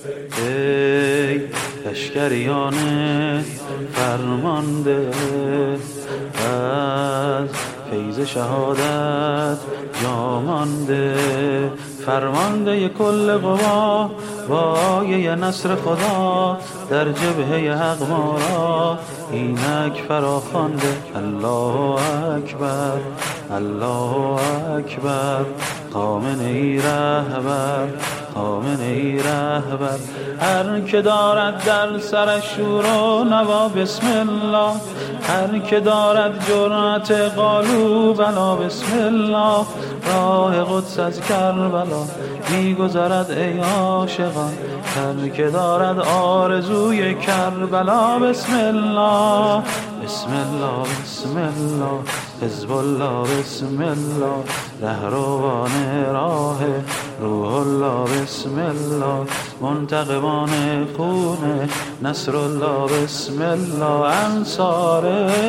ای لشکریان فرمانده، از فیض شهادت جامانده، فرمانده کل قوا، وایه نصر خدا در جبهه حق ما را اینک فراخوانده. الله اکبر، الله اکبر، خامنه ای رهبر، خامنه ای رهبر. هر که دارد در سر شور و نوا بسم الله، هر که دارد جرأت قالوا بلا بسم الله، راه قدس از کربلا می‌گذرد ای عاشقان، هر که دارد آرزوی کربلا بسم الله، بسم الله، بسم الله، حزب الله بسم الله، رهروان راه روح الله بسم الله، منتقمان خون نصر الله بسم الله، انصار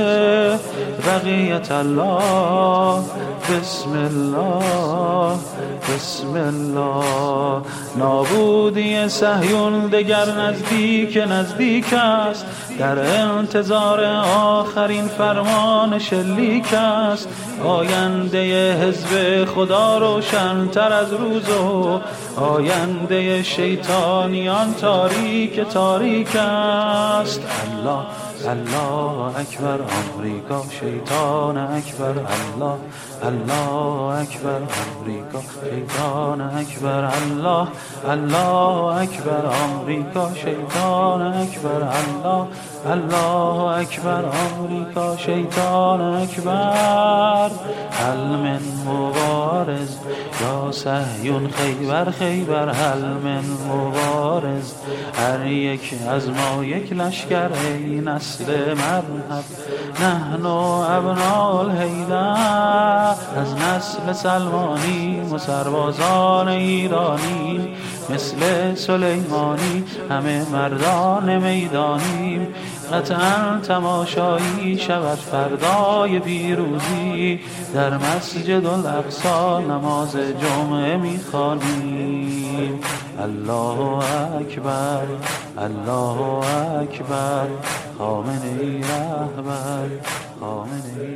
بقیت الله بسم الله، بسم الله. نابودی صهیون دگر نزدیک نزدیک است، در انتظار آخرین فرمان شلیک است. آینده حزب خدا روشن‌تر از روز و آینده شیطانیان تاریک تاریک است. الله، الله اکبر، آمریکا شیطان اکبر، الله، الله اکبر، آمریکا شیطان اکبر، الله، الله اکبر، آمریکا شیطان اکبر، الله، الله اکبر، آمریکا شیطان اکبر. هل من مبارز یا صهیون خیبر خیبر، هل من مبارز، هر یک از ما یک لشکر ای نسل مرحب، نحن ابناء الحیدر. از نسل سلمانی و سربازان ایرانی مثل سلیمانی، همه مردان میدانیم. قطعا تماشایی شود فردای پیروزی، در مسجد الاقصی نماز جمعه میخوانیم. الله اکبر، الله اکبر، خامنه ای رهبر، خامنه ای